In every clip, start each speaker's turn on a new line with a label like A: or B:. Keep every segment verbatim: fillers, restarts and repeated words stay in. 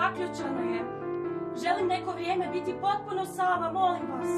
A: zaključano je. Želim neko vrijeme biti potpuno sama, molim vas.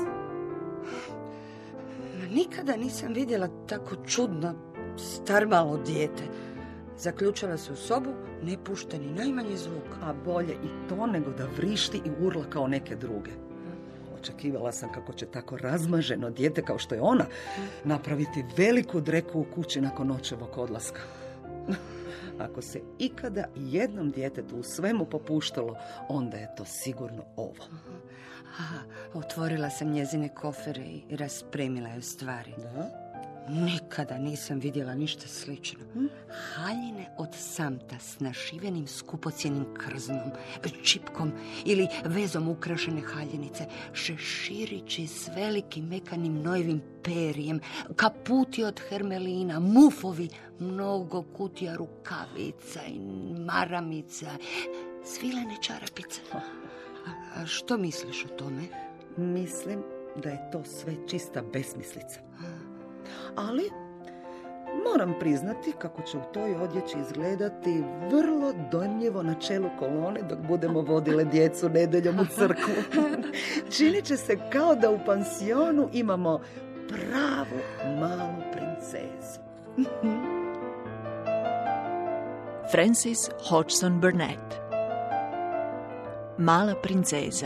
B: Nikada nisam vidjela tako čudno, starmalo dijete. Zaključala se u sobu, ne pušta ni najmanji zvuk.
C: A bolje i to nego da vrišti i urla kao neke druge. Očekivala sam kako će tako razmaženo dijete kao što je ona napraviti veliku dreku u kući nakon očevog odlaska. Ako se ikada jednom djetetu u svemu popuštalo, onda je to sigurno ovo.
B: Aha, otvorila sam njezine kofere i raspremila joj stvari.
C: Da?
B: Nikada nisam vidjela ništa slično. Hm? Haljine od samta s našivenim skupocjenim krznom, čipkom ili vezom ukrašene haljinice, šeširići s velikim mekanim nojevim perijem, kaputi od hermelina, mufovi, mnogo kutija rukavica i maramica, svilene čarapice. A što misliš o tome?
C: Mislim da je to sve čista besmislica. Ali moram priznati kako će u toj odjeći izgledati vrlo dojmljivo na čelu kolone dok budemo vodile djecu nedeljom u crkvu. Činit će se kao da u pansionu imamo pravu malu princezu.
D: Frances Hodgson Burnett. Mala princeza.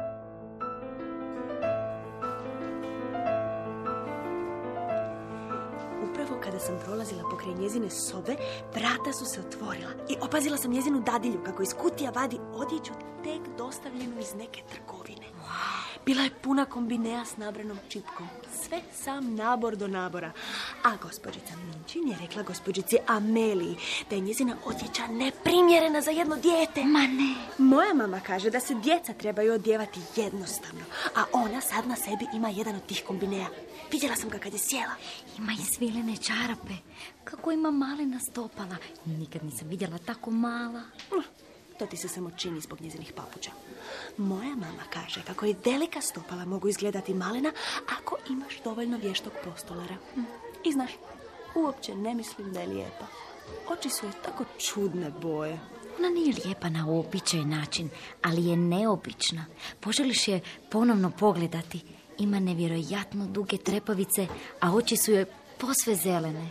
E: Kada sam prolazila pokraj njezine sobe, vrata su se otvorila i opazila sam njezinu dadilju kako iz kutija vadi odjeću tek dostavljenu iz neke trgovine. Wow. Bila je puna kombinea s nabranom čipkom. Sve sam nabor do nabora. A gospođica Minčin je rekla gospođici Ameliji da je njezina odjeća neprimjerena za jedno dijete.
F: Ma ne.
E: Moja mama kaže da se djeca trebaju odjevati jednostavno, a ona sad na sebi ima jedan od tih kombinea. Vidjela sam ga kad je sjela.
F: Ima i svilene čarape. Kako ima malena stopala. Nikad nisam vidjela tako mala.
E: To ti se samo čini zbog njezinih papuča. Moja mama kaže kako je velika stopala mogu izgledati malena ako imaš dovoljno vještog postolara. I znaš, uopće ne mislim da je lijepa. Oči su je tako čudne boje.
F: Ona nije lijepa na običaj način, ali je neobična. Poželiš je ponovno pogledati. Ima nevjerojatno duge trepavice, a oči su joj posve zelene.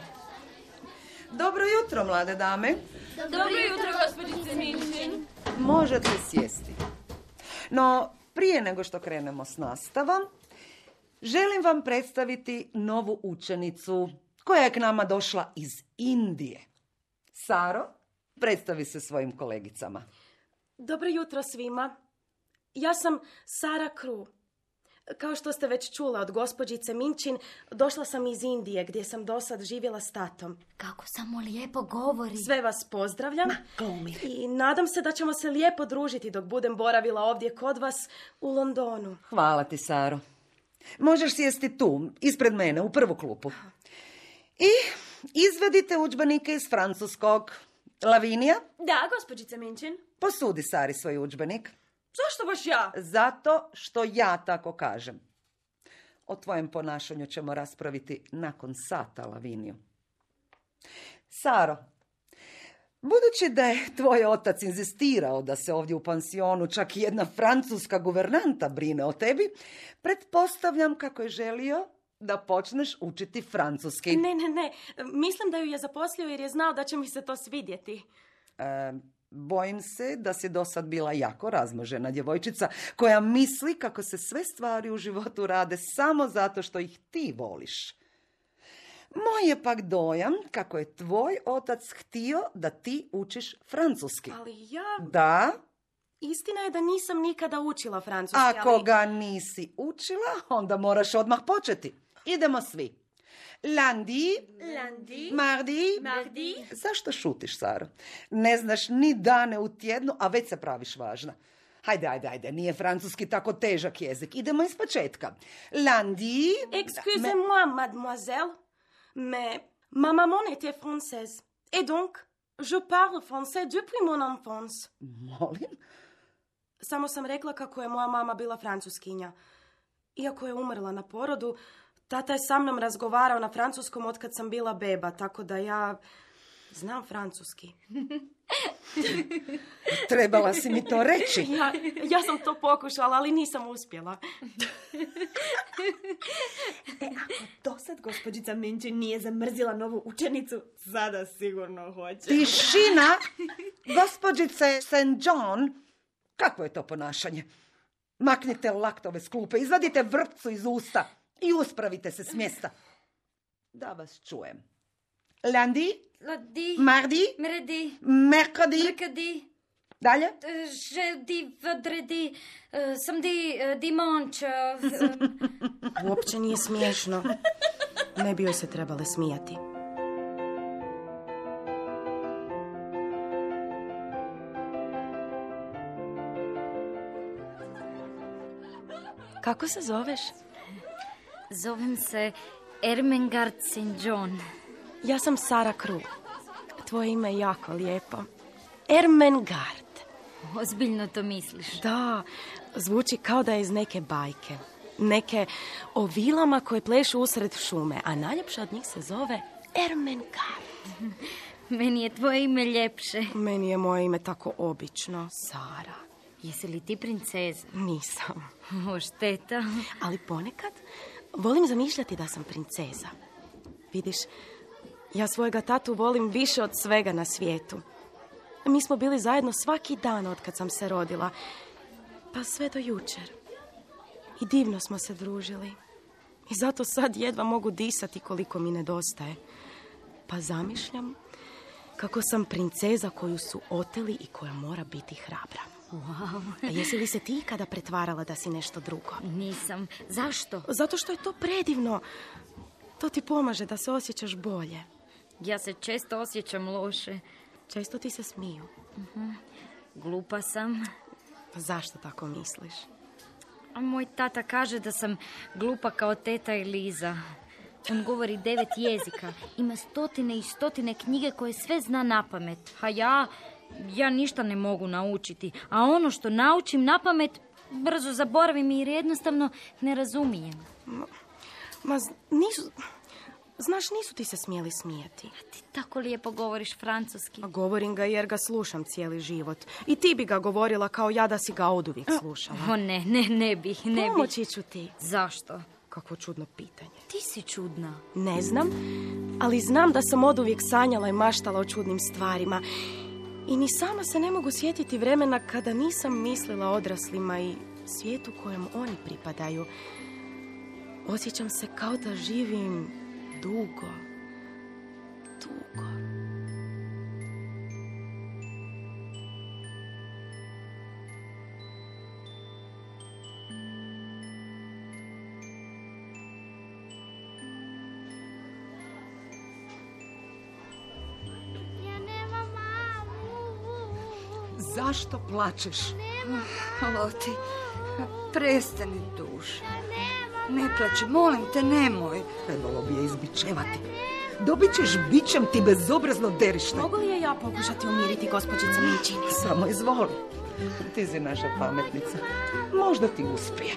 C: Dobro jutro, mlade dame.
A: Dobro jutro, gospođice Minčin.
C: Možete sjesti. No, prije nego što krenemo s nastavom, želim vam predstaviti novu učenicu koja je k nama došla iz Indije. Saro, predstavi se svojim kolegicama.
A: Dobro jutro svima. Ja sam Sara Kru. Kao što ste već čula od gospođice Minčin, došla sam iz Indije gdje sam dosad živjela s tatom.
F: Kako samo lijepo govori.
A: Sve vas pozdravljam.
E: Glumi.
A: I nadam se da ćemo se lijepo družiti dok budem boravila ovdje kod vas u Londonu.
C: Hvala ti, Saro. Možeš sjesti tu, ispred mene, u prvu klupu. I izvedite udžbenike iz francuskog. Lavinija?
A: Da, gospođice Minčin.
C: Posudi Sari svoj udžbenik.
A: Zašto baš ja?
C: Zato što ja tako kažem. O tvojem ponašanju ćemo raspraviti nakon sata, Laviniju. Saro, budući da je tvoj otac inzistirao da se ovdje u pansionu čak i jedna francuska guvernanta brine o tebi, pretpostavljam kako je želio da počneš učiti francuski.
A: Ne, ne, ne. Mislim da ju je zaposlio jer je znao da će mi se to svidjeti.
C: E, bojim se da si do sad bila jako razmožena djevojčica koja misli kako se sve stvari u životu rade samo zato što ih ti voliš. Moj je pak dojam kako je tvoj otac htio da ti učiš francuski.
A: Ali ja...
C: Da?
A: Istina je da nisam nikada učila francuski,
C: Ako
A: ali...
C: ga nisi učila, onda moraš odmah početi. Idemo svi. Lundi,
A: Lundi,
C: mardi,
A: mardi.
C: Zašto šutiš, Saro? Ne znaš ni dane u tjednu, a već se praviš važna. Hajde, hajde, hajde, nije francuski tako težak jezik. Idemo iz početka. Lundi...
A: Excusez-moi, mademoiselle, mais ma maman était française. Et donc, je parle français depuis mon enfance.
C: Molim?
A: Samo sam rekla kako je moja mama bila francuskinja. Iako je umrla na porodu, tata je sa mnom razgovarao na francuskom otkad sam bila beba, tako da ja... Znam francuski.
C: Trebala si mi to reći.
A: Ja, ja sam to pokušala, ali nisam uspjela.
E: E, ako dosad gospođica Minchin nije zamrzila novu učenicu, sada sigurno hoće.
C: Tišina! Gospođice Saint John, kakvo je to ponašanje? Maknite laktove s klupe, izvadite vrpcu iz usta i uspravite se s mjesta. Da vas čujem. Lundi,
F: Lundi,
C: mardi,
F: mercredi,
C: mercredi,
F: mercredi,
C: dalje.
F: euh, jeudi, vendredi, euh, samedi, euh, dimanche. euh,
A: Uopće nije smiješno. Ne bi joj se trebale smijati. Kako se zoveš?
F: Zovem se Ermengarde Saint John.
A: Ja sam Sara Kru. Tvoje ime je jako lijepo. Ermengarde.
F: Ozbiljno to misliš?
A: Da, zvuči kao da je iz neke bajke. Neke o vilama koje plešu usred šume, a najljepša od njih se zove Ermengarde.
F: Meni je tvoje ime ljepše.
A: Meni je moje ime tako obično, Sara.
F: Jesi li ti princeza?
A: Nisam.
F: O, šteta.
A: Ali ponekad volim zamišljati da sam princeza. Vidiš, ja svojega tatu volim više od svega na svijetu. Mi smo bili zajedno svaki dan od kad sam se rodila. Pa sve do jučer. I divno smo se družili. I zato sad jedva mogu disati koliko mi nedostaje. Pa zamišljam kako sam princeza koju su oteli i koja mora biti hrabra.
F: Wow.
A: A jesi li se ti ikada pretvarala da si nešto drugo?
F: Nisam. Zašto?
A: Zato što je to predivno. To ti pomaže da se osjećaš bolje.
F: Ja se često osjećam loše.
A: Često ti se smiju.
F: Uh-huh. Glupa sam.
A: Zašto tako misliš?
F: A moj tata kaže da sam glupa kao teta Eliza. On govori devet jezika. Ima stotine i stotine knjige koje sve zna napamet. A ja, ja ništa ne mogu naučiti. A ono što naučim napamet, brzo zaboravim jer jednostavno ne razumijem.
A: Ma, ma nisu... Znaš, nisu ti se smjeli smijeti.
F: Ti tako lijepo govoriš francuski.
A: A govorim ga jer ga slušam cijeli život. I ti bi ga govorila kao ja da si ga oduvijek slušala.
F: O ne, ne, ne bih, ne bih.
A: Pomoći ću ti.
F: Zašto?
A: Kakvo čudno pitanje.
F: Ti si čudna.
A: Ne znam, ali znam da sam oduvijek sanjala i maštala o čudnim stvarima. I ni sama se ne mogu sjetiti vremena kada nisam mislila o odraslima i svijetu kojem oni pripadaju. Osjećam se kao da živim dugo, dugo.
G: Ja nemam mamu.
C: Zašto plačeš?
B: Loti, prestani duša. Ne plaći, molim te, nemoj.
C: Trebalo bi je izbičevati. Dobit ćeš bićem ti bezobrazno derište.
A: Mogu li je ja pokušati umiriti gospođica Minchin?
C: Samo izvoli. Ti si naša pametnica. Možda ti uspije.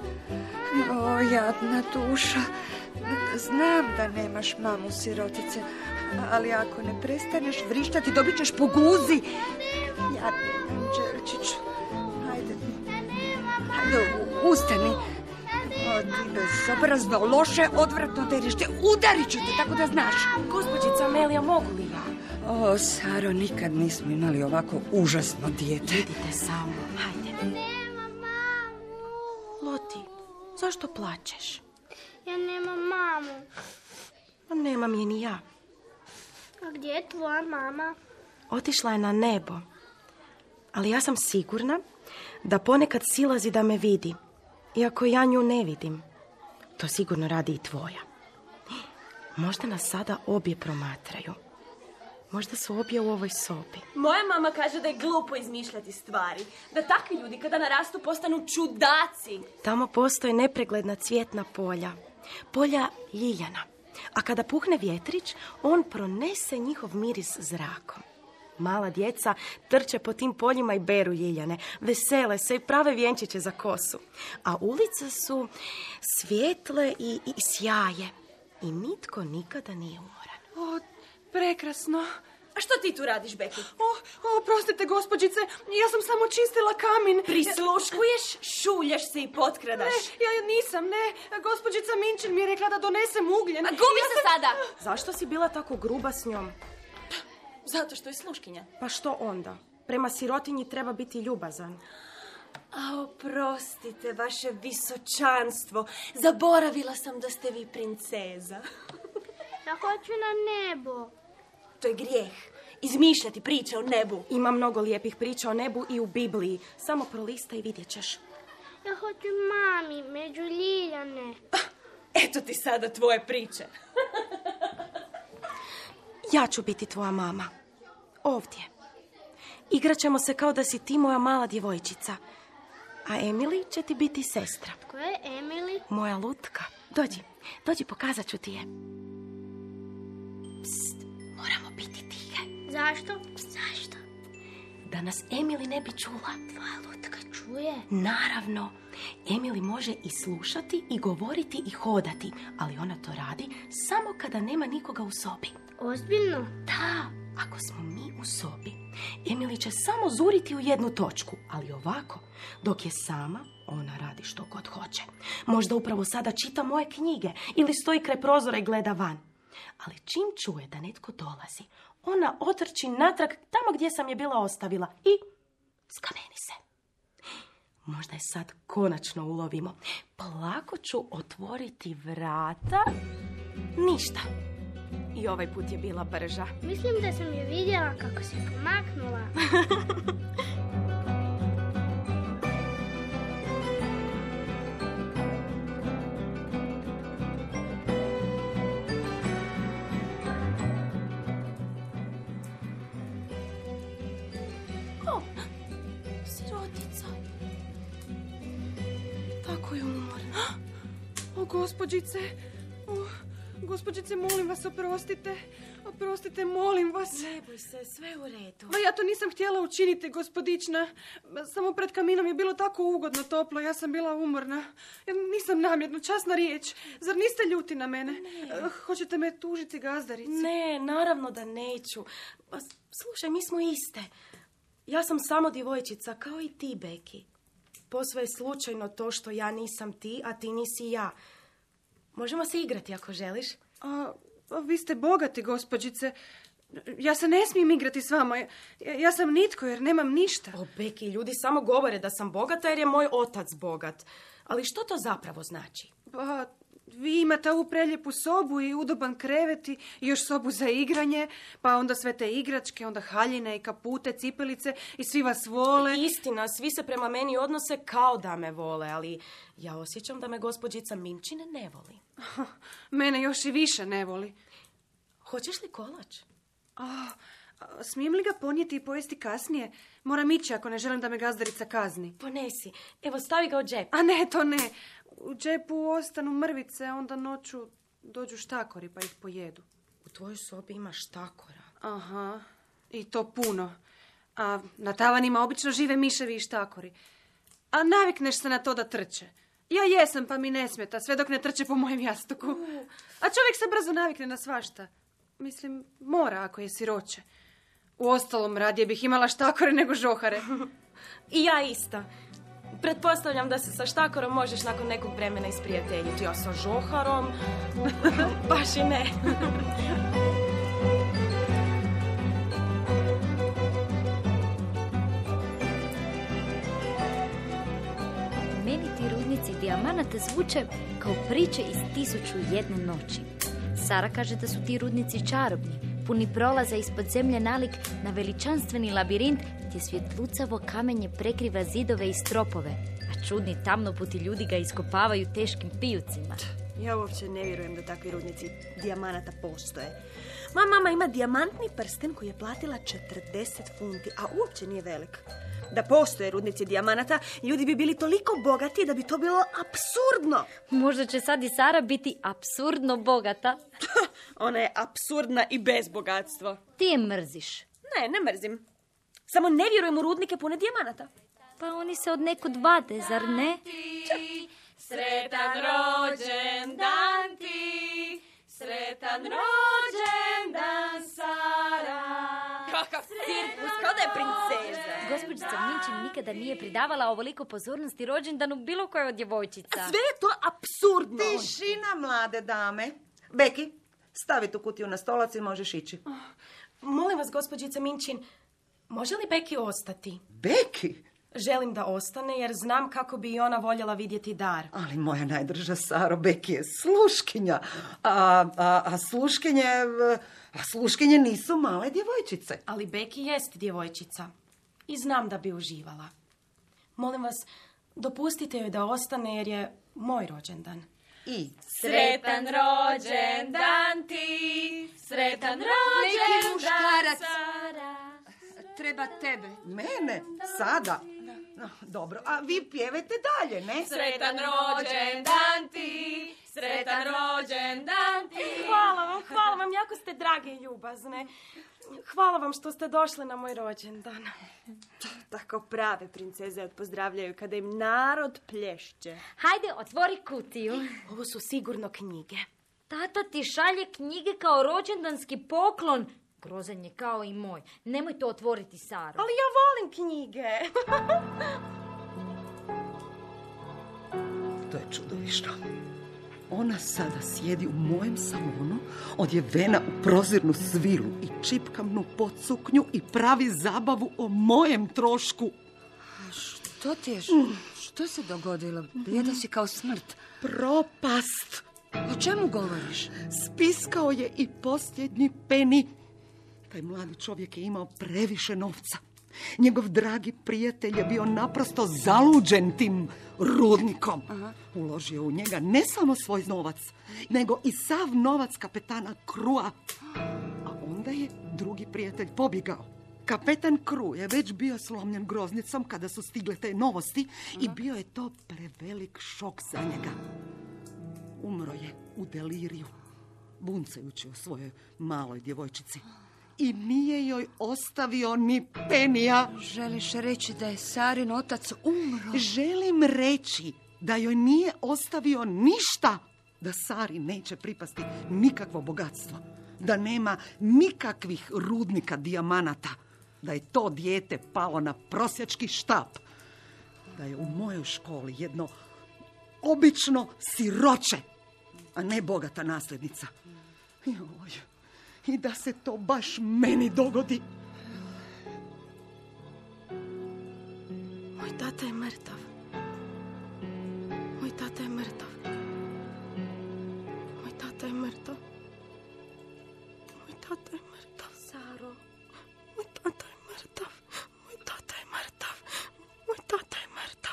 B: O, jadna duša. Znam da nemaš mamu sirotice, ali ako ne prestaneš vrištati, dobit ćeš po guzi. Jadni Anđelčiću. Hajde. Hajde, ustani. O, ti bezobrazno, loše, odvratno derište. Udarit ću te, tako da znaš.
A: Gospođica Amelija, mogu li ja?
B: O, Saro, nikad nismo imali ovako užasno dijete.
A: Idite samo, hajde.
G: Nemam mamu.
A: Loti, zašto plačeš?
G: Ja nemam mamu.
A: Pa nemam je ni ja.
G: A gdje je tvoja mama?
A: Otišla je na nebo. Ali ja sam sigurna da ponekad silazi da me vidi. Iako ja nju ne vidim. To sigurno radi i tvoja. Možda nas sada obje promatraju. Možda su obje u ovoj sobi.
E: Moja mama kaže da je glupo izmišljati stvari. Da takvi ljudi kada narastu postanu čudaci.
A: Tamo postoje nepregledna cvjetna polja. Polja ljiljana. A kada puhne vjetrić, on pronese njihov miris zrakom. Mala djeca trče po tim poljima i beru ljiljane. Vesele se i prave vjenčiće za kosu. A ulice su svijetle i, i sjaje. I nitko nikada nije umoran.
H: O, prekrasno.
E: A što ti tu radiš, Beki?
H: O, o, prostite, gospođice, ja sam samo čistila kamin.
E: Prisluškuješ, šuljaš se i potkradaš.
H: Ne, ja nisam, ne. Gospođica Minčin mi je rekla da donesem ugljen.
E: A gubi
H: Ja
E: se
H: sam-
E: sada!
A: Zašto si bila tako gruba s njom?
E: Zato što je sluškinja.
A: Pa što onda? Prema sirotinji treba biti ljubazan.
E: A oprostite, vaše visočanstvo. Zaboravila sam da ste vi princeza.
G: Ja hoću na nebo.
E: To je grijeh. Izmišljati priče o nebu.
A: Ima mnogo lijepih priča o nebu i u Bibliji. Samo prolistaj i vidjet ćeš.
G: Ja hoću mami, među ljiljane.
E: Eto ti sada tvoje priče.
A: Ja ću biti tvoja mama. Ovdje. Igrat ćemo se kao da si ti moja mala djevojčica. A Emily će ti biti sestra.
G: Ko je Emily?
A: Moja lutka. Dođi, dođi, pokazat ću ti je. Psst, moramo biti tihe.
G: Zašto? Zašto?
A: Da nas Emily ne bi čula.
G: Tvoja lutka čuje.
A: Naravno, Emily može i slušati i govoriti i hodati, ali ona to radi samo kada nema nikoga u sobi.
G: Ozbiljno?
A: Da, ako smo mi u sobi, Emily će samo zuriti u jednu točku, ali ovako, dok je sama, ona radi što god hoće. Možda upravo sada čita moje knjige ili stoji kraj prozora i gleda van. Ali čim čuje da netko dolazi, ona otrči natrag tamo gdje sam je bila ostavila i skameni se. Možda je sad konačno ulovimo. Polako ću otvoriti vrata. Ništa. I ovaj put je bila brža.
G: Mislim da sam je vidjela kako se pomaknula.
A: O, sirotica. Tako je umorna.
H: O, gospođice, o, gospođice, molim vas, oprostite. Oprostite, molim vas.
A: Ne boj se, sve u redu.
H: Ma ja to nisam htjela učiniti, gospodična. Samo pred kaminom je bilo tako ugodno toplo, ja sam bila umorna. Ja nisam namjerno, časna riječ. Zar niste ljuti na mene? Eh, Hoćete me tužiti gazdarici?
A: Ne, naravno da neću. Pa, slušaj, mi smo iste. Ja sam samo djevojčica, kao i ti, Beki. Posve je slučajno to što ja nisam ti, a ti nisi ja. Možemo se igrati ako želiš.
H: A, a vi ste bogati, gospođice. Ja se ne smijem igrati s vama. Ja, ja sam nitko jer nemam ništa.
A: O, Beki, ljudi samo govore da sam bogata jer je moj otac bogat. Ali što to zapravo znači?
H: Pa, vi imate ovu preljepu sobu i udoban krevet i još sobu za igranje, pa onda sve te igračke, onda haljine i kapute, cipelice i svi vas vole.
A: Istina, svi se prema meni odnose kao da me vole, ali ja osjećam da me gospođica Minčin ne voli.
H: Mene još i više ne voli.
A: Hoćeš li kolač?
H: A, a, smijem li ga ponijeti i pojesti kasnije? Moram ići ako ne želim da me gazdarica kazni.
A: Ponesi. Evo, stavi ga u džep.
H: A ne, to ne. U džepu ostanu mrvice, a onda noću dođu štakori pa ih pojedu.
A: U tvojoj sobi ima štakora.
H: Aha, i to puno. A na tavanima obično žive miševi i štakori. A navikneš se na to da trče. Ja jesam, pa mi ne smeta, sve dok ne trče po mojem jastuku. A čovjek se brzo navikne na svašta. Mislim, mora ako je siroće. Uostalom, radije bih imala štakore nego žohare.
A: I ja ista. Pretpostavljam da se sa štakorom možeš nakon nekog vremena isprijateljiti, a sa žoharom baš i ne.
F: Meni ti rudnici dijamanata zvuče kao priče iz tisuću i jedne noći. Sara kaže da su ti rudnici čarobni, puni prolaza ispod zemlje nalik na veličanstveni labirint gdje svjetlucavo kamenje prekriva zidove i stropove, a čudni tamnoputi ljudi ga iskopavaju teškim pijucima.
E: Ja uopće ne vjerujem da takvi rudnici dijamanata postoje. Moja mama ima dijamantni prsten koji je platila četrdeset funti, a uopće nije velik. Da postoje rudnici dijamanata, ljudi bi bili toliko bogati da bi to bilo apsurdno.
F: Možda će sad i Sara biti apsurdno bogata.
E: Ona je apsurdna i bez bogatstva.
F: Ti je mrziš.
E: Ne, ne mrzim. Samo ne vjerujem u rudnike pune dijamanata.
F: Pa oni se od nekud vade, zar ne?
E: Sretan rođendan ti, sretan rođendan Sara. nekakav cirkus, kao da je princeza.
F: Gospođica Minčin nikada nije pridavala ovoliko pozornosti rođendanu bilo koje od djevojčica.
E: Sve je to apsurdno.
C: Tišina, mlade dame. Beki, stavi tu kutiju na stolac i možeš ići.
A: Molim vas, gospođice Minčin, može li Beki ostati?
C: Beki?
A: Želim da ostane jer znam kako bi i ona voljela vidjeti dar.
C: Ali moja najdrža Saro, Beki je sluškinja. A, a, a sluškinje... A sluškinje nisu male djevojčice.
A: Ali Beki jest djevojčica. I znam da bi uživala. Molim vas, dopustite joj da ostane jer je moj rođendan.
C: I
E: Sretan rođendan ti, sretan rođendan.
B: Neki muškarac treba tebe.
C: mene? Sada? No, dobro, a vi pjevajte dalje, ne?
E: Sretan rođendan ti, sretan rođendan ti.
A: Hvala vam, hvala vam, jako ste drage i ljubazne. Hvala vam što ste došli na moj rođendan.
E: Tako prave princeze odpozdravljaju kada im narod plješće.
F: Hajde, otvori kutiju.
A: Ovo su sigurno knjige.
F: Tata ti šalje knjige kao rođendanski poklon. Grozan je kao i moj. Nemoj to otvoriti, Saro.
A: Ali ja volim knjige.
C: To je čudovišno. Ona sada sjedi u mojem salonu, odjevena u prozirnu svilu i čipkamnu podsuknju i pravi zabavu o mojem trošku.
B: Što ti je? Što se dogodilo? Blijeda si kao smrt.
C: Propast.
B: O čemu govoriš?
C: Spiskao je i posljednji peni. Taj mladi čovjek je imao previše novca. Njegov dragi prijatelj je bio naprosto zaluđen tim rudnikom. Aha. Uložio u njega ne samo svoj novac, nego i sav novac kapetana Krua. A onda je drugi prijatelj pobjegao. Kapetan Kru je već bio slomljen groznicom kada su stigle te novosti. Aha. I bio je to prevelik šok za njega. Umro je u deliriju, buncajući o svojoj maloj djevojčici. I nije joj ostavio ni penija.
B: Želiš reći da je Sarin otac umro?
C: Želim reći da joj nije ostavio ništa. Da Sari neće pripasti nikakvo bogatstvo. Da nema nikakvih rudnika dijamanata. Da je to dijete palo na prosjački štap. Da je u mojoj školi jedno obično siroče, a ne bogata nasljednica. Joj. I da se to baš meni dogodi.
A: Moj tata je mrtav. Moj tata je mrtav. Moj tata je mrtav. Moj tata je mrtav.
F: Saro.
A: Moj tata je mrtav. Moj tata je mrtav. Moj tata je mrtav.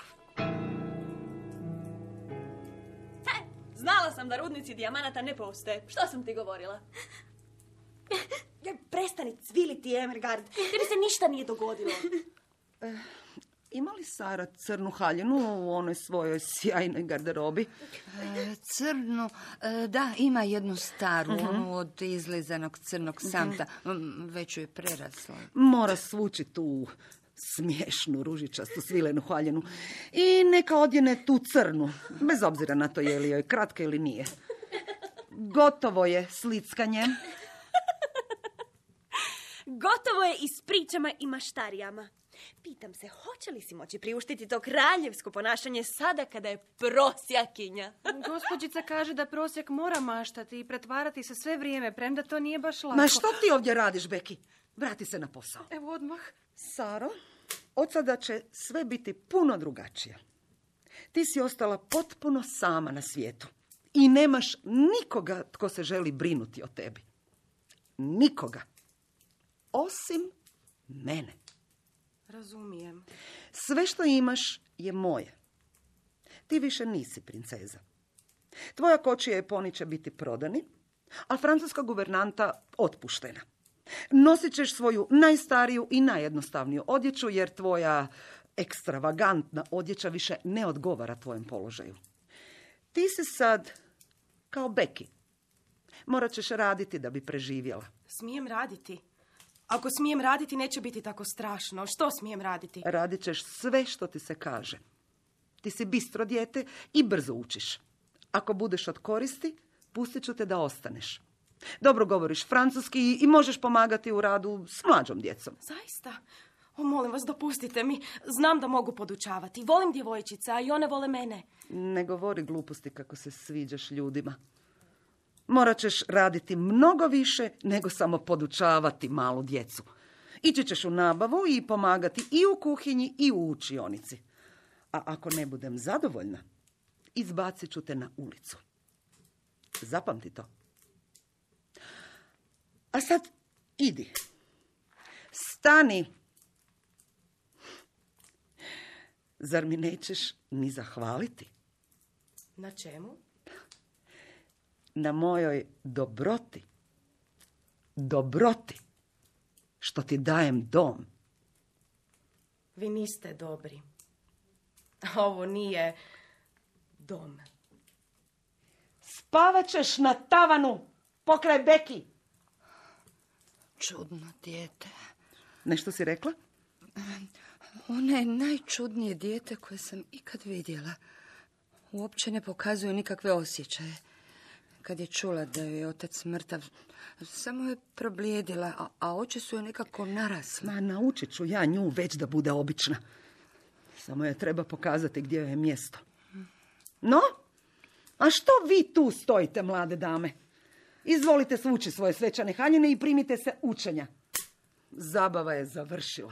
E: Znala sam da rudnici dijamanata ne postoje. Što sam ti govorila? Prestani cviliti, Emergard, jer se ništa nije dogodilo.
C: E, ima li Sara crnu haljinu u onoj svojoj sjajnoj garderobi?
B: E, crnu? E, da, ima jednu staru, uh-huh. onu od izlizanog crnog samta. Uh-huh. Već ju je prerasla.
C: Mora svući tu smiješnu, ružičastu, svilenu haljinu. I neka odjene tu crnu, bez obzira na to je li joj kratka ili nije. Gotovo je s lickanjem.
E: Gotovo je i s pričama i maštarijama. Pitam se, hoće li si moći priuštiti to kraljevsko ponašanje sada kada je prosjakinja?
H: Gospođica kaže da prosjak mora maštati i pretvarati se sve vrijeme, premda to nije baš lako.
C: Ma što ti ovdje radiš, Beki? Vrati se na posao.
H: Evo odmah.
C: Saro, od sada će sve biti puno drugačije. Ti si ostala potpuno sama na svijetu. I nemaš nikoga tko se želi brinuti o tebi. Nikoga. Osim mene.
A: Razumijem.
C: Sve što imaš je moje. Ti više nisi princeza. Tvoja kočija i poni će biti prodani, a francuska guvernanta otpuštena. Nosit ćeš svoju najstariju i najjednostavniju odjeću, jer tvoja ekstravagantna odjeća više ne odgovara tvojem položaju. Ti si sad kao Beki. Morat ćeš raditi da bi preživjela.
A: Smijem raditi? Ako smijem raditi, neće biti tako strašno. Što smijem raditi?
C: Radit ćeš sve što ti se kaže. Ti si bistro dijete i brzo učiš. Ako budeš od koristi, pustit ću te da ostaneš. Dobro govoriš francuski i možeš pomagati u radu s mlađom djecom.
A: Zaista? O, molim vas, dopustite mi. Znam da mogu podučavati. Volim djevojčice, a i one vole mene.
C: Ne govori gluposti kako se sviđaš ljudima. Morat ćeš raditi mnogo više nego samo podučavati malu djecu. Ići ćeš u nabavu i pomagati i u kuhinji i u učionici. A ako ne budem zadovoljna, izbacit ću te na ulicu. Zapamti to. A sad idi. Stani. Zar mi nećeš ni zahvaliti?
A: Na čemu?
C: Na mojoj dobroti. Dobroti. Što ti dajem dom.
A: Vi niste dobri. Ovo nije dom.
C: Spavat ćeš na tavanu pokraj Beki.
B: Čudno dijete.
C: Nešto si rekla?
B: Ona je najčudnije dijete koje sam ikad vidjela. Uopće ne pokazuje nikakve osjećaje. Kad je čula da je otac mrtav, samo je problijedila, a, a oči su joj nekako narasle.
C: Ma, naučit ću ja nju već da bude obična. Samo je treba pokazati gdje je mjesto. No, a što vi tu stojite, mlade dame? Izvolite svući svoje svečane haljine i primite se učenja. Zabava je završila.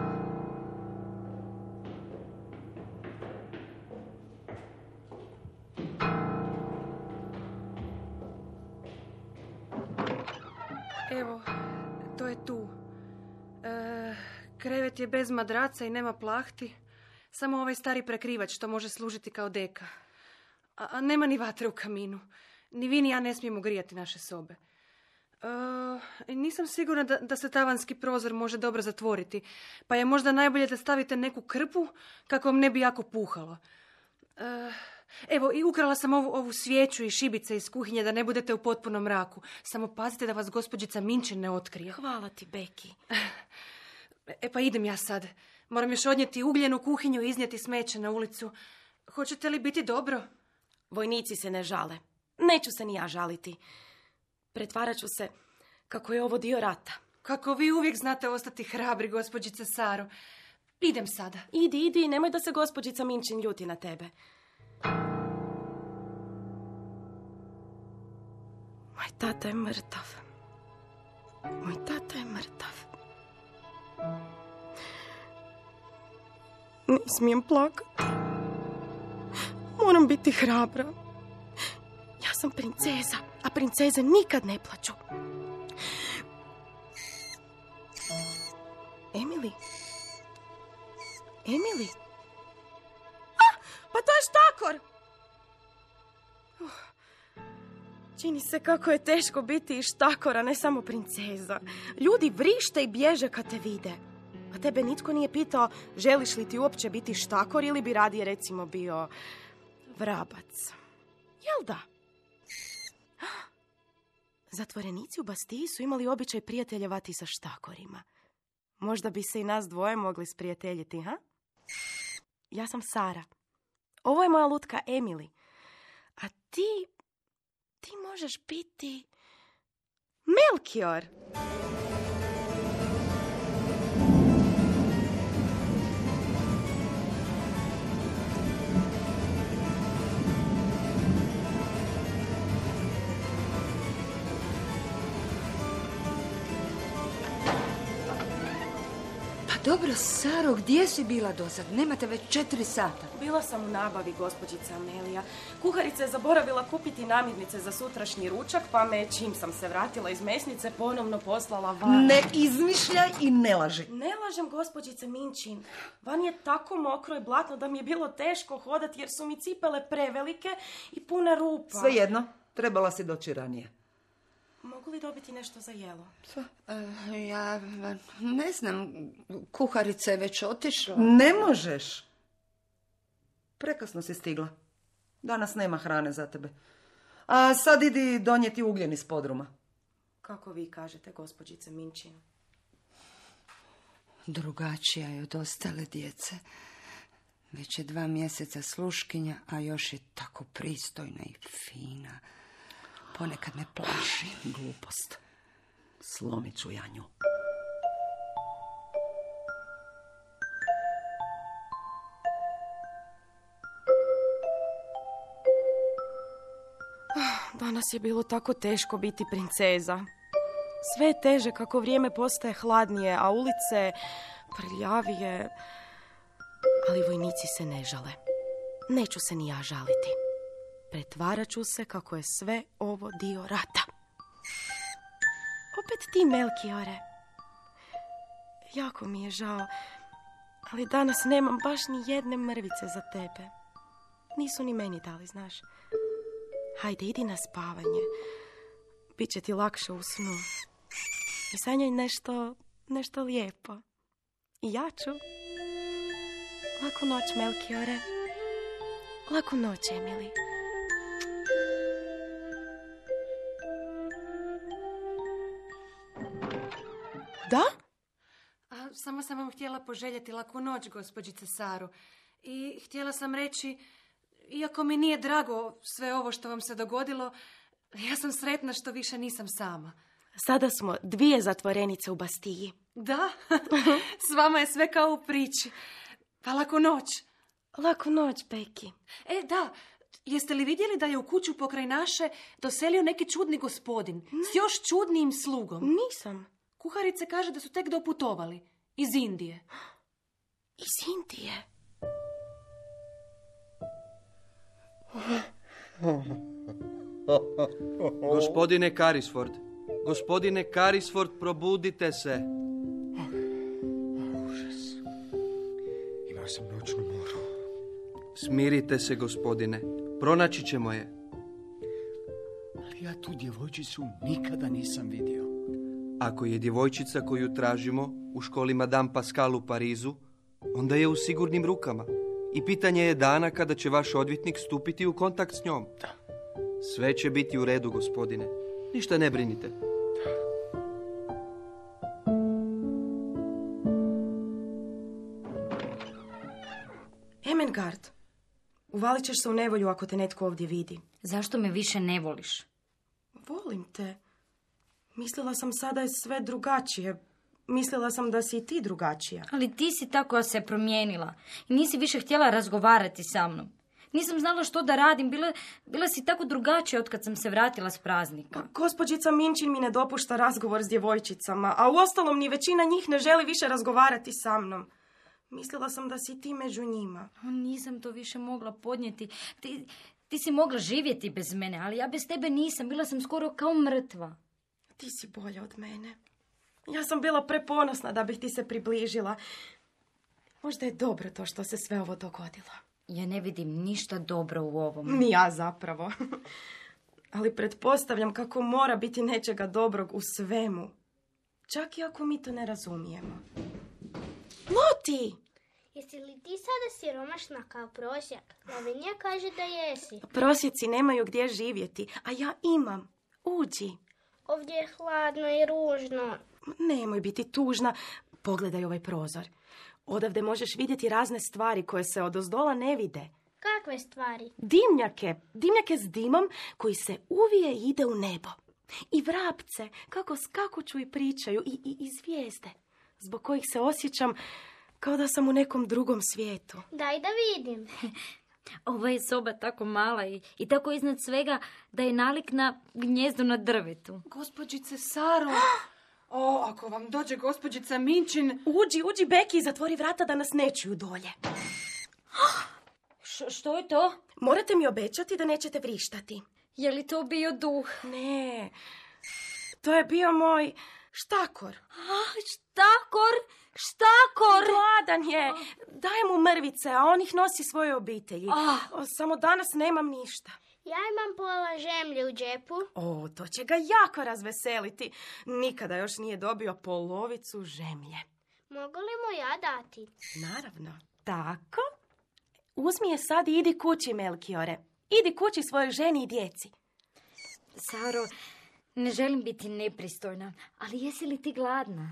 H: Evo, to je tu. E, krevet je bez madraca i nema plahti. Samo ovaj stari prekrivač što može služiti kao deka. A, a nema ni vatre u kaminu. Ni vi ni ja ne smijemo grijati naše sobe. E, nisam sigurna da, da se tavanski prozor može dobro zatvoriti. Pa je možda najbolje da stavite neku krpu kako vam ne bi jako puhalo. E, Evo, i ukrala sam ovu, ovu svijeću i šibice iz kuhinje da ne budete u potpunom mraku. Samo pazite da vas gospođica Minčin ne otkrije.
A: Hvala ti, Beki.
H: E pa idem ja sad. Moram još odnijeti ugljen u kuhinju i iznijeti smeće na ulicu. Hoćete li biti dobro?
A: Vojnici se ne žale. Neću se ni ja žaliti. Pretvarat ću se kako je ovo dio rata.
H: Kako vi uvijek znate ostati hrabri, gospođice Saro. Idem sada.
A: Idi, idi, nemoj da se gospođica Minčin ljuti na tebe. Moj tata je mrtav. Moj tata je mrtav. Ne smijem plakati. Moram biti hrabra. Ja sam princeza, a princeze nikad ne plaču. Emily? Emily? Ah, pa to je štakor! Uh, čini se kako je teško biti i štakor, a ne samo princeza. Ljudi vrište i bježe kad te vide. A tebe nitko nije pitao želiš li ti uopće biti štakor ili bi radije recimo bio vrabac. Jel da? Zatvorenici u Bastiji su imali običaj prijateljevati sa štakorima. Možda bi se i nas dvoje mogli sprijateljiti, ha? Ja sam Sara. Ovo je moja lutka Emily. A ti... ti možeš biti... Melchior!
B: Dobro, Saro, gdje si bila dosad? Nemate već četiri sata.
A: Bila sam u nabavi, gospođica Amelija. Kuharica je zaboravila kupiti namirnice za sutrašnji ručak, pa me, čim sam se vratila iz mesnice, ponovno poslala van.
C: Ne izmišljaj i ne laži.
A: Ne lažem, gospođice Minčin. Van je tako mokro i blatno da mi je bilo teško hodati jer su mi cipele prevelike i pune rupa.
C: Svejedno, trebala si doći ranije.
A: Mogu li dobiti nešto za jelo?
B: E, ja ne znam, kuharica je već otišla.
C: Ne možeš. Prekasno si stigla. Danas nema hrane za tebe. A sad idi donijeti ugljen iz podruma.
A: Kako vi kažete, gospođice Minčin?
B: Drugačija je od ostale djece. Već je dva mjeseca sluškinja, a još je tako pristojna i fina. ponekad me plaši.
C: Glupost. Slomit ću ja nju.
A: Danas je bilo tako teško biti princeza. Sve je teže kako vrijeme postaje hladnije, a ulice prljavije. Ali vojnici se ne žale. Neću se ni ja žaliti. Pretvarat ću se kako je sve ovo dio rata. Opet ti, Melkiore. Jako mi je žao, ali danas nemam baš ni jedne mrvice za tebe. Nisu ni meni dali, znaš. Hajde, idi na spavanje. Biće ti lakše u snu. I sanjaj nešto, nešto lijepo. I ja ću. Laku noć, Melkiore. Laku noć, Emily. Da?
H: A, samo sam vam htjela poželjeti laku noć, gospođice Saru. I htjela sam reći, iako mi nije drago sve ovo što vam se dogodilo, ja sam sretna što više nisam sama.
A: Sada smo dvije zatvorenice u Bastiji.
H: Da, s vama je sve kao u priči. Pa laku noć.
A: Laku noć, Peki.
H: E, da, jeste li vidjeli da je u kuću pokraj naše doselio neki čudni gospodin s još čudnijim slugom?
A: Nisam.
H: Kuharice kaže da su tek doputovali. Iz Indije.
A: Iz Indije?
I: Gospodine Carrisford, gospodine Carrisford, probudite se.
J: Užas. Imao sam noćnu moru.
I: Smirite se, gospodine. Pronaći ćemo je.
J: Ali ja tu djevojčicu nikada nisam vidio.
I: Ako je djevojčica koju tražimo u školi Madame Pascal u Parizu, onda je u sigurnim rukama. I pitanje je dana kada će vaš odvjetnik stupiti u kontakt s njom.
J: Da.
I: Sve će biti u redu, gospodine. Ništa ne brinite.
A: Ermengarde, uvalit ćeš se u nevolju ako te netko ovdje vidi.
F: Zašto me više ne voliš?
A: Volim te. Mislila sam sada je sve drugačije. Mislila sam da si i ti drugačija.
F: Ali ti si ta koja se promijenila. I nisi više htjela razgovarati sa mnom. Nisam znala što da radim. Bila, bila si tako drugačija od kad sam se vratila s praznika.
A: Pa, gospođica Minčin mi ne dopušta razgovor s djevojčicama, a uostalom ni većina njih ne želi više razgovarati sa mnom. Mislila sam da si ti među njima.
F: Nisam to više mogla podnijeti. Ti, ti si mogla živjeti bez mene, ali ja bez tebe nisam. Bila sam skoro kao mrtva.
A: Ti si bolja od mene. Ja sam bila preponosna da bih ti se približila. Možda je dobro to što se sve ovo dogodilo.
F: Ja ne vidim ništa dobro u ovom.
A: Ni ja zapravo. Ali pretpostavljam kako mora biti nečega dobrog u svemu. Čak i ako mi to ne razumijemo. Loti!
G: Jesi li ti sada siromašna kao prosjak? Lavinija kaže da jesi.
A: Prosjeci nemaju gdje živjeti, a ja imam. Uđi.
G: Ovdje je hladno i ružno.
A: Nemoj biti tužna. Pogledaj ovaj prozor. Odavde možeš vidjeti razne stvari koje se odozdola ne vide.
G: Kakve stvari?
A: Dimnjake. Dimnjake s dimom koji se uvije i ide u nebo. I vrapce kako skakuću i pričaju. I, i, i zvijezde. Zbog kojih se osjećam kao da sam u nekom drugom svijetu.
G: Daj da vidim.
F: Ova je soba tako mala i, i tako iznad svega da je nalik na gnjezdo na drvetu.
H: Gospođice Saro, o, ako vam dođe gospođica Minčin...
A: Uđi, uđi, Beki, i zatvori vrata da nas ne čuju dolje.
F: Š, što je to?
A: Morate mi obećati da nećete vrištati.
F: Je li to bio duh?
A: Ne, to je bio moj štakor.
F: A, štakor? Štakor!
A: Gladan je. Daj mu mrvice, a on ih nosi svojoj obitelji.
F: Ah.
A: Samo danas nemam ništa.
G: Ja imam pola žemlje u džepu.
A: O, to će ga jako razveseliti. Nikada još nije dobio polovicu žemlje.
G: Mogu li mu ja dati?
A: Naravno. Tako. Uzmi je sad i idi kući, Melkiore. Idi kući svojoj ženi i djeci.
F: Saro, ne želim biti nepristojna, ali jesi li ti gladna?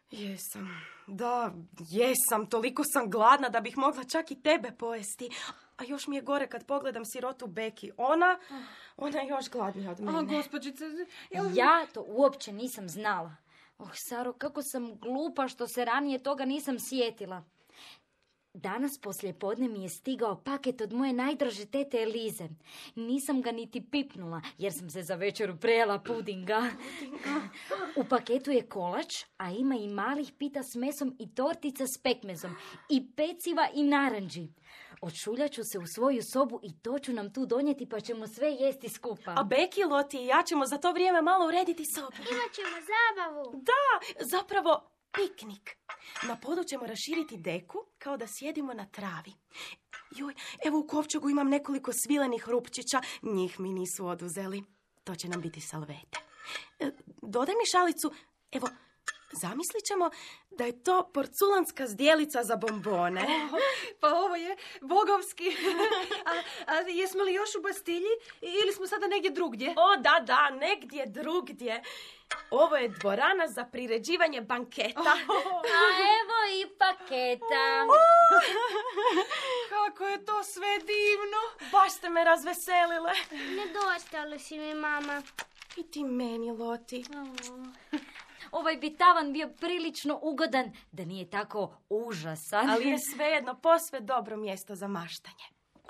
A: Jesam. Da, jesam. Toliko sam gladna da bih mogla čak i tebe pojesti. A još mi je gore kad pogledam sirotu Beki. Ona, ona je još gladnija od mene.
H: A, gospođice...
F: Jel... Ja to uopće nisam znala. Oh, Saro, kako sam glupa što se ranije toga nisam sjetila. Danas poslijepodne mi je stigao paket od moje najdraže tete Elize. Nisam ga niti pipnula, jer sam se za večeru prejela pudinga. U paketu je kolač, a ima i malih pita s mesom i tortica s pekmezom, i peciva i naranđi. Odšuljat ću se u svoju sobu i to ću nam tu donijeti, pa ćemo sve jesti skupa.
A: A Beki, Loti i ja ćemo za to vrijeme malo urediti sobu.
G: Imat ćemo zabavu.
A: Da, zapravo piknik. Na podu ćemo raširiti deku kao da sjedimo na travi. Joj, evo u kovčegu imam nekoliko svilenih rupčića. Njih mi nisu oduzeli. To će nam biti salvete. E, dodaj mi šalicu. Evo, zamislit ćemo da je to porculanska zdjelica za bombone.
H: Oh, pa ovo je bogovski. A, a jesmo li još u Bastilji ili smo sada negdje drugdje?
A: O, da, da, negdje drugdje. Ovo je dvorana za priređivanje banketa.
F: Oh. A evo i paketa.
H: Oh. Kako je to sve divno.
A: Baš ste me razveselile.
G: Nedostajala si mi, mama.
A: I ti meni, Loti.
F: Oh. Ovaj bi tavan bio prilično ugodan, da nije tako užasan.
A: Ali je svejedno posve dobro mjesto za maštanje.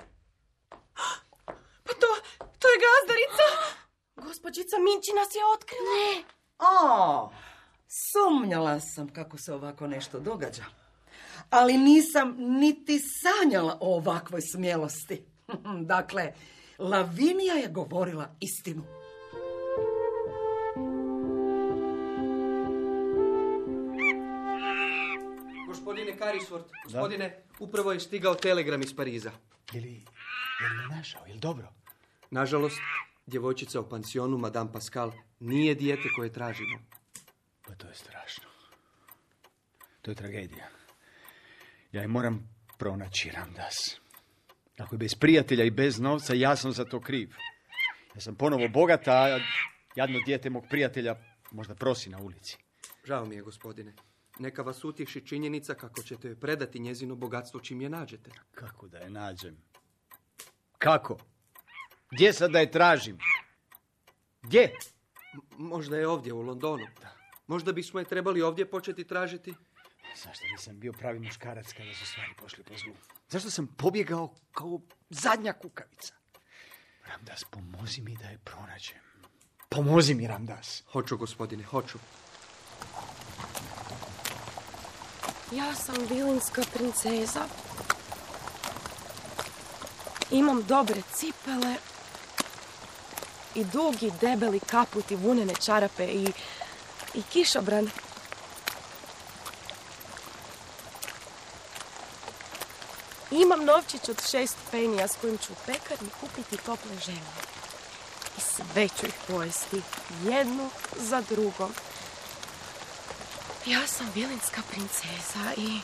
H: Pa to, to je gazdarica.
A: Gospođica Minči nas je otkrila.
F: Ne.
C: O, sumnjala sam kako se ovako nešto događa. Ali nisam niti sanjala o ovakvoj smjelosti. Dakle, Lavinija je govorila istinu.
I: Gospodine Carisford, gospodine, upravo je stigao telegram iz Pariza.
J: Je li, je li našao, je li dobro?
I: Nažalost, djevojčica u pansionu Madame Pascal nije dijete koje tražimo.
J: Pa to je strašno. To je tragedija. Ja je moram pronaći, Ramdas. Ako je bez prijatelja i bez novca, ja sam za to kriv. Ja sam ponovo bogata, a jadno dijete mog prijatelja možda prosi na ulici.
I: Žao mi je, gospodine. Neka vas utješi činjenica kako ćete joj predati njezino bogatstvo čim je nađete.
J: Kako da je nađem? Kako? Gdje sad da je tražim? Gdje?
I: M- možda je ovdje u Londonu. Da. Možda bismo je trebali ovdje početi tražiti.
J: Zašto nisam bio pravi muškarac kada su stvari pošli po zlu? Zašto sam pobjegao kao zadnja kukavica? Ramdas, pomozi mi da je pronađem. Pomozi mi, Ramdas.
I: Hoću, gospodine, hoću.
A: Ja sam vilinska princeza. Imam dobre cipele i dugi, debeli kaput i vunene čarape i, i kišobran. Imam novčić od šest penija s kojim ću u pekarni kupiti tople žemlje. I sve ću ih pojesti, jednu za drugom. Ja sam vilinska princeza i...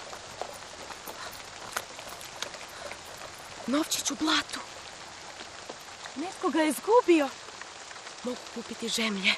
A: Novčić u blatu. Netko ga je izgubio. Mogu kupiti žemlje.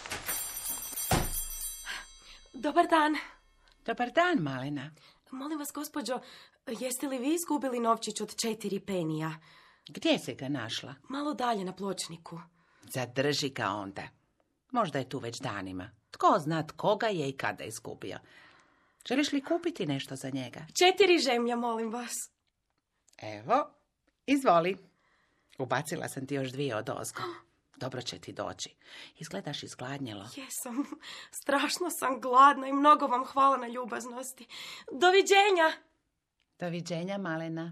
A: Dobar dan.
C: Dobar dan, malena.
A: Molim vas, gospođo, jeste li vi izgubili novčić od četiri penija?
C: Gdje si ga našla?
A: Malo dalje na pločniku.
C: Zadrži ga onda. Možda je tu već danima. Tko zna tko ga je i kada izgubio. Želiš li kupiti nešto za njega?
A: Četiri žemlja, molim vas.
C: Evo, izvoli. Ubacila sam ti još dvije od ozgo. Dobro će ti doći. Izgledaš izgladnjelo.
A: Jesam. Strašno sam gladna i mnogo vam hvala na ljubaznosti. Doviđenja.
C: Doviđenja, malena.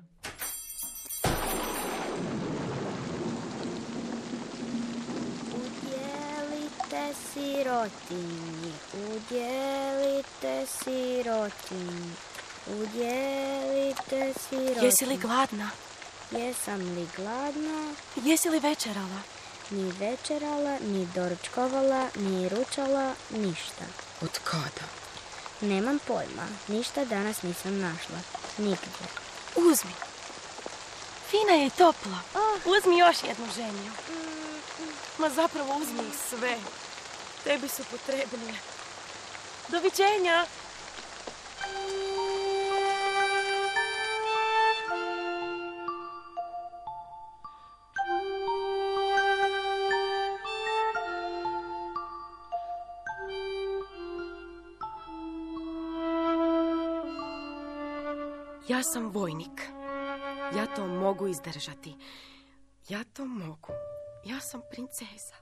G: Udjelite sirotinji, udjelite sirotinji, udjelite sirotinji.
A: Jesi li gladna?
G: Jesam li gladna?
A: Jesi li večerala?
G: Ni večerala, ni doručkovala, ni ručala, ništa.
A: Od kada?
G: Nemam pojma, ništa danas nisam našla. Nigdje.
A: Uzmi. Fina je i topla.
G: Oh.
A: Uzmi još jednu žemlju. Ma zapravo uzmi ih sve. Tebi su potrebnije. Doviđenja. Ja sam vojnik. Ja to mogu izdržati. Ja to mogu. Ja sam princeza.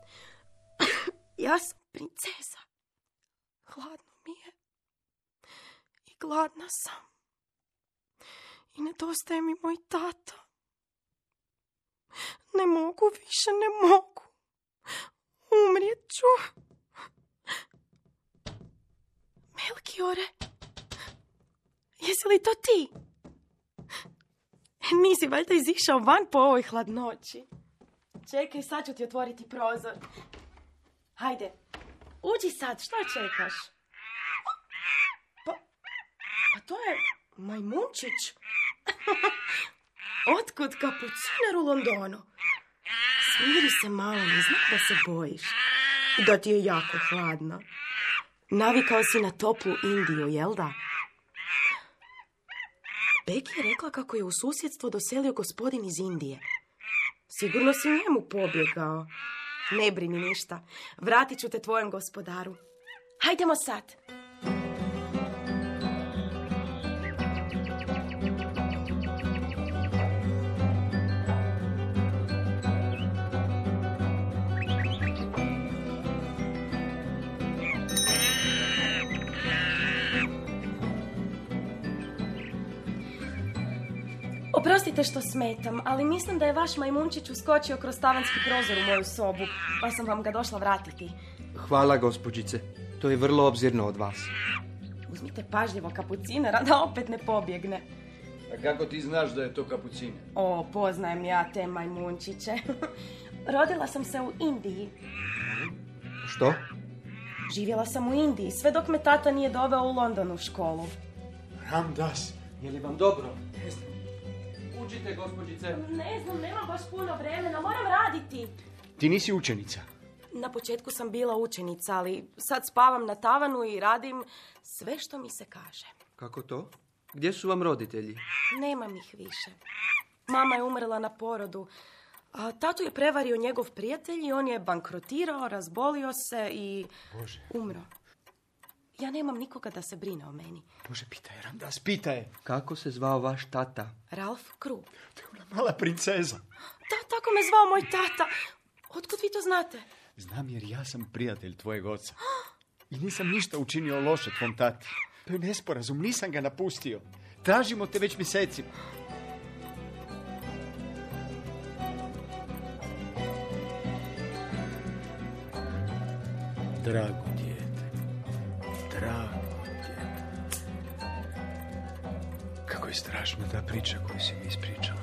A: Ja sam princeza. Hladno mi je. I gladna sam. I nedostaje mi moj tata. Ne mogu više, ne mogu. Umrijet ću. Melkiore, jesi li to ti? Nisi valjda izišao van po ovoj hladnoći? Čekaj, sad ću ti otvoriti prozor. Hajde, uđi sad, što čekaš? Pa, pa to je majmunčić. Otkud kapucinar u Londonu? Smiri se malo, ne znam da se bojiš. Da ti je jako hladno. Navikao si na toplu Indiju, jel da? Becky je rekla kako je u susjedstvo doselio gospodin iz Indije. Sigurno si njemu pobjegao. Ne brini ništa. Vratit ću te tvojem gospodaru. Hajdemo sad. Oprostite što smetam, ali mislim da je vaš majmunčić uskočio kroz tavanski prozor u moju sobu, pa sam vam ga došla vratiti.
I: Hvala, gospođice. To je vrlo obzirno od vas.
A: Uzmite pažljivo kapucinara da opet ne pobjegne.
J: A kako ti znaš da je to kapuciner?
A: O, poznajem ja te majmunčiće. Rodila sam se u Indiji.
I: Što?
A: Živjela sam u Indiji, sve dok me tata nije doveo u London u školu.
J: Ramdas,
I: je li vam dobro? Učite, gospođice.
A: Ne znam, nemam baš puno vremena, moram raditi.
J: Ti nisi učenica?
A: Na početku sam bila učenica, ali sad spavam na tavanu i radim sve što mi se kaže.
I: Kako to? Gdje su vam roditelji?
A: Nemam ih više. Mama je umrla na porodu. A tatu je prevario njegov prijatelj i on je bankrotirao, razbolio se i
J: Bože.
A: Umro. Ja nemam nikoga da se brine o meni.
J: Bože, pitaj, Ramdas, pitaj.
I: Kako se zvao vaš tata?
A: Ralph Crewe.
J: To je ona mala princeza.
A: Da, tako me zvao moj tata. Otkud vi to znate?
J: Znam jer ja sam prijatelj tvojeg oca. I nisam ništa učinio loše tvom tati. To je nesporazum, nisam ga napustio. Tražimo te već mjesecima. Drago dijete. Drago dijete. Kako je strašna ta priča koju si mi ispričala.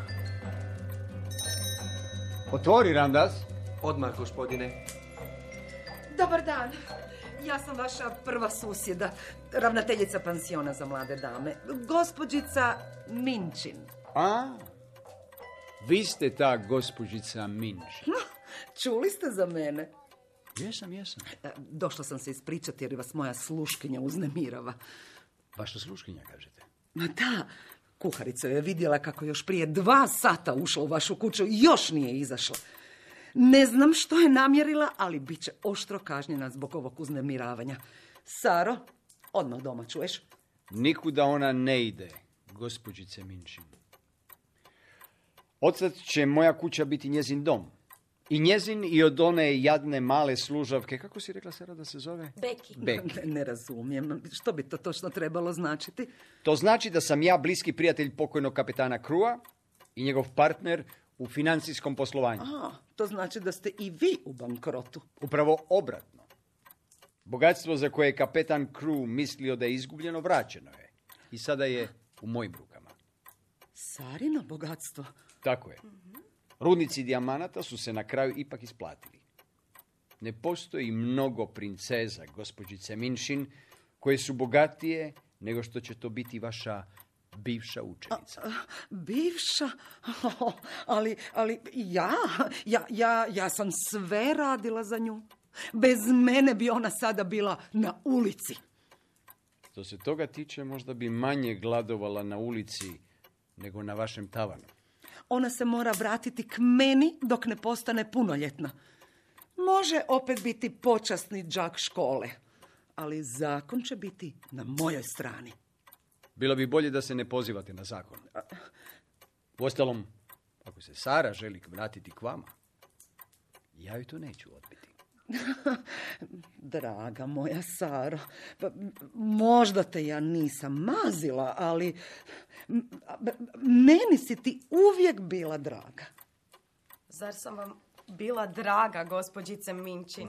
J: Otvori, Ramdas.
I: Odmah, gospodine.
C: Dobar dan. Ja sam vaša prva susjeda, ravnateljica pansiona za mlade dame, gospođica Minchin.
J: A, vi ste ta gospođica Minchin.
C: Čuli ste za mene?
J: Jesam, jesam.
C: Došla sam se ispričati jer vas moja sluškinja uznemirava.
J: Vaša sluškinja, kažete?
C: Ma da, kuharica je vidjela kako još prije dva sata ušla u vašu kuću i još nije izašla. Ne znam što je namjerila, ali bit će oštro kažnjena zbog ovog uznemiravanja. Saro, odmah doma, čuješ?
J: Nikuda ona ne ide, gospođice Minchin. Odsad će moja kuća biti njezin dom. I njezin i od one jadne male služavke, kako si rekla, Sara, da se zove?
A: Becky.
J: Becky.
C: Ne, ne razumijem. Što bi to točno trebalo značiti?
J: To znači da sam ja bliski prijatelj pokojnog kapetana Crewea i njegov partner u financijskom poslovanju.
C: Aha, to znači da ste i vi u bankrotu.
J: Upravo obratno. Bogatstvo za koje je kapetan Crewe mislio da je izgubljeno, vraćeno je. I sada je u mojim rukama.
C: Sarino bogatstvo?
J: Tako je. Rudnici dijamanata su se na kraju ipak isplatili. Ne postoji mnogo princeza, gospođice Minchin, koje su bogatije nego što će to biti vaša bivša učenica.
C: A, a, bivša? Oh, ali, ali ja, ja, ja, ja sam sve radila za nju. Bez mene bi ona sada bila na ulici.
J: Što se toga tiče, možda bi manje gladovala na ulici nego na vašem tavanu.
C: Ona se mora vratiti k meni dok ne postane punoljetna. Može opet biti počasni đak škole, ali zakon će biti na mojoj strani.
J: Bilo bi bolje da se ne pozivate na zakon. Uostalom, ako se Sara želi vratiti k vama, ja ju to neću odbiti.
C: Draga moja Saro, pa, možda te ja nisam mazila, ali m- meni si ti uvijek bila draga.
A: Zar sam vam bila draga, gospođice Minčin?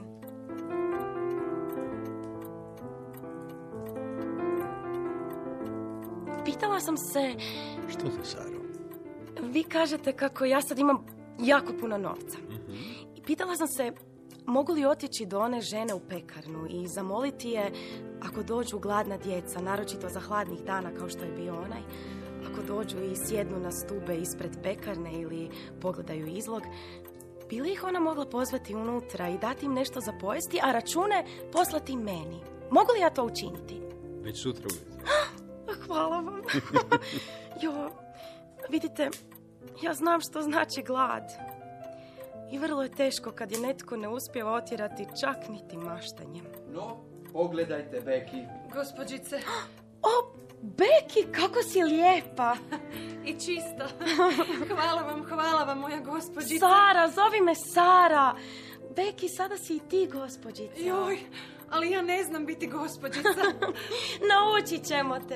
A: Pitala sam se...
J: Što te, Saro?
A: Vi kažete kako ja sad imam jako puno novca.
J: Mm-hmm.
A: I pitala sam se, mogu li otići do one žene u pekarnu i zamoliti je, ako dođu gladna djeca, naročito za hladnih dana kao što je bio onaj, ako dođu i sjednu na stube ispred pekarne ili pogledaju izlog, bi li ih ona mogla pozvati unutra i dati im nešto za pojesti, a račune poslati meni? Mogu li ja to učiniti?
J: Već sutra uvijek.
A: Hvala vam. Jo, vidite, ja znam što znači glad. I vrlo je teško kad je netko ne uspijeva otjerati čak niti maštanjem.
I: No, pogledajte, Beki.
H: Gospođice.
A: O, Beki, kako si lijepa.
H: I čista. Hvala vam, hvala vam, moja gospođice.
A: Sara, zovi me Sara. Beki, sada si i ti gospođica.
H: Joj, ali ja ne znam biti gospođica.
A: Naučit ćemo te.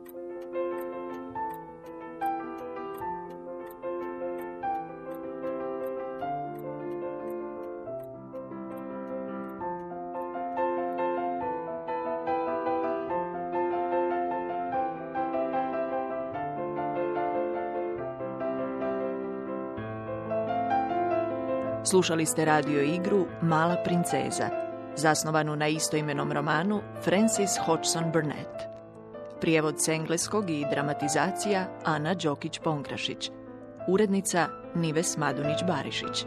D: Slušali ste radio igru Mala princeza, zasnovanu na istoimenom romanu Frances Hodgson Burnett. Prijevod s engleskog i dramatizacija Ana Đokić-Pongrašić. Urednica Nives Madunić-Barišić.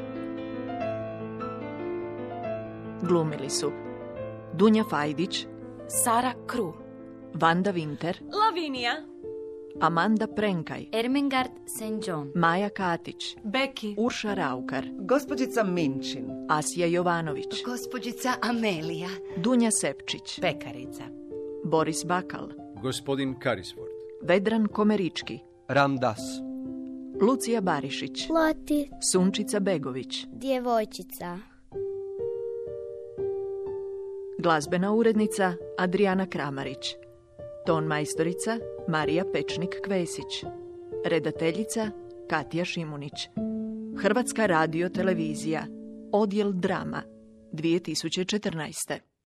D: Glumili su Dunja Fajdić,
A: Sara Kru,
D: Vanda Winter,
A: Lavinija,
D: Amanda Prenkaj,
F: Ermengard Saint John,
D: Maja Katić,
H: Beki,
D: Urša Raukar,
C: Gospođica Minčin,
D: Asija Jovanović,
B: Gospođica Amelija,
D: Dunja Sepčić,
K: Pekarica,
D: Boris Bakal,
J: Gospodin Karisford,
D: Vedran Komerički,
I: Ramdas,
D: Lucija Barišić,
G: Loti,
D: Sunčica Begović,
G: djevojčica.
D: glazbena urednica Adriana Kramarić, ton majstorica Marija Pečnik-Kvesić, redateljica Katja Šimunić. Hrvatska radio televizija, odjel drama, dvije tisuće četrnaeste.